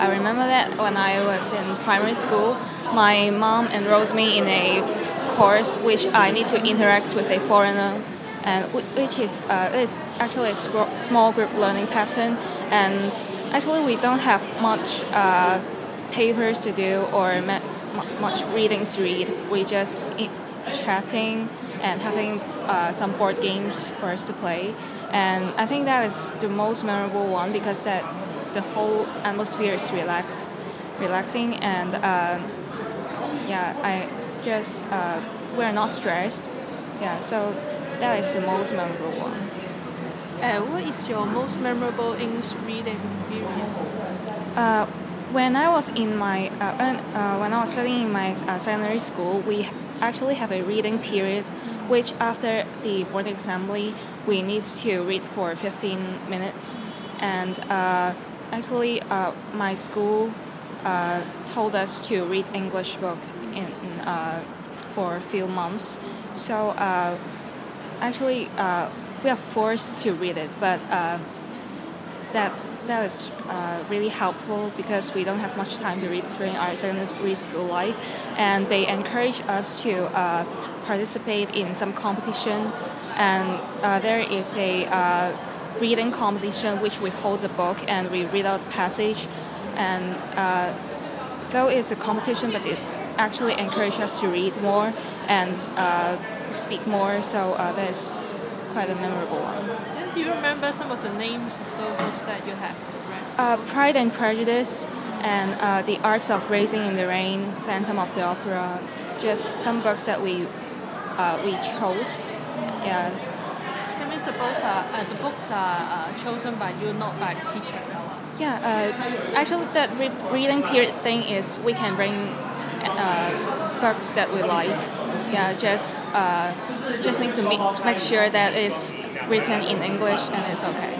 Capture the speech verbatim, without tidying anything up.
I remember that when I was in primary school, my mom enrolled me in a course which I need to interact with a foreigner, and which is uh, is actually a small group learning pattern. And actually, we don't have much uh, papers to do or ma- much readings to read. We just eat, chatting and having uh, some board games for us to play. And I think that is the most memorable one because that the whole atmosphere is relax, relaxing, and uh, yeah, I just uh, we're not stressed. Yeah, so that is the most memorable one. Uh, what is your most memorable English reading experience? Uh, when I was in my uh, when, uh, when I was studying in my uh, secondary school, we actually have a reading period, which after the board assembly we need to read for fifteen minutes, and uh, actually uh, my school uh, told us to read English book in uh, for a few months. So uh, actually uh, we are forced to read it, but. Uh, that that is uh, really helpful because we don't have much time to read during our secondary school life, and they encourage us to uh, participate in some competition, and uh, there is a uh, reading competition which we hold a book and we read out the passage, and uh, though it's a competition, but it actually encourages us to read more and uh, speak more, so uh, that is quite a memorable one. Then do you remember some of the names of the books that you have read? Uh, Pride and Prejudice and uh, The Arts of Racing in the Rain, Phantom of the Opera, just some books that we uh, we chose. Yeah, That means the books are uh, the books are uh, chosen by you, not by the teacher. yeah. Uh, actually, that re- reading period thing is we can bring uh, books that we like. Yeah, just uh, just need to make, make sure that it's written in English and it's okay.